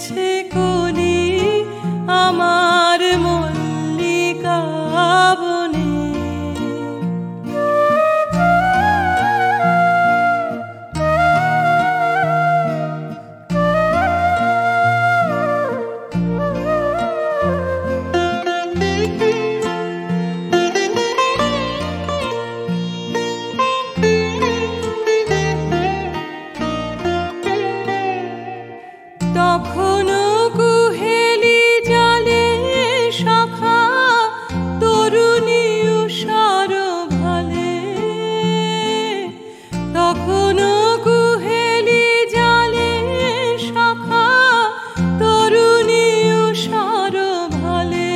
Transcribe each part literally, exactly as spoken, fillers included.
ধরেছে কলি আমার মল্লিকা বনে। তখনও কুহেলি জলে শাখা তরুণী উষার ভালে, তখনও কুহেলি জলে শাখা তরুণী উষার ভালে।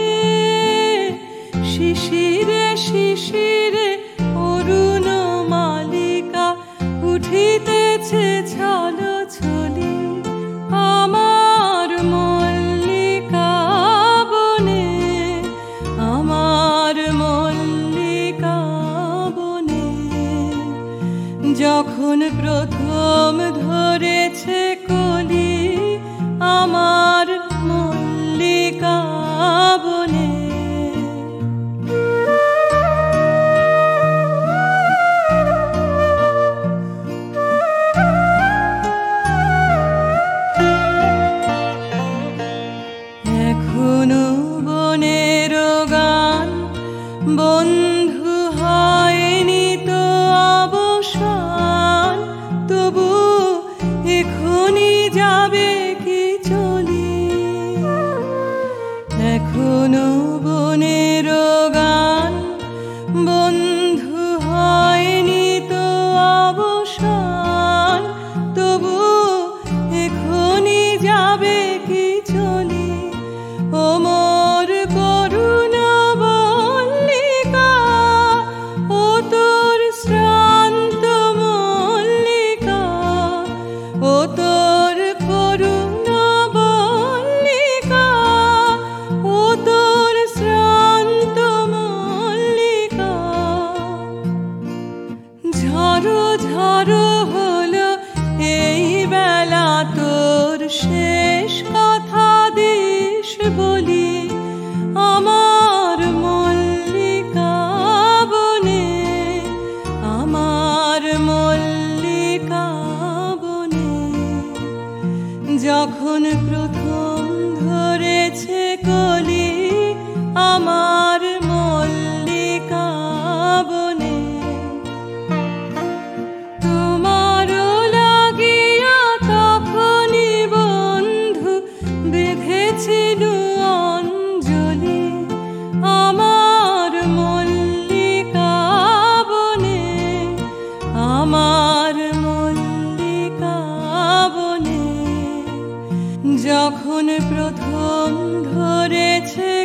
শিশিরে শিশিরে অরুণ মালিকা উঠিতেছে ছলো ছলি আমার মল্লিকা বনে, আমার মল্লিকা বনে। যখন প্রথম ধরেছে কলি আমার মল্লিকা বনে। এখনো বনের গান বন্ধু হয়নি তো অবসান, তবু এখনই যাবে কি চলি। এখনো বনের গান বন্ধু হয়নি তো অবসান, তবু এখনই যাবে কি চলি। ও মোর করুণ মল্লিকা, ও তোর শ্রান্ত মল্লিকা, ও তোর করুণ মল্লিকা, ও তোর শ্রান্ত মল্লিকা। ঝড়ো ঝড়ো হলো এই বেলা তোর শেষ কথা দিস বলি আমার মল্লিকা বনে, আমার মল্লিকা বনে। যখন প্রথম ধরেছে কলি আমার মল্লিকা বনে। তোমারও লাগিয়া তখনই বন্ধু বেঁধেছিল অঞ্জলি আমার মল্লিকা বনে, আমার মল্লিকা বনে। যখন প্রথম ধরেছে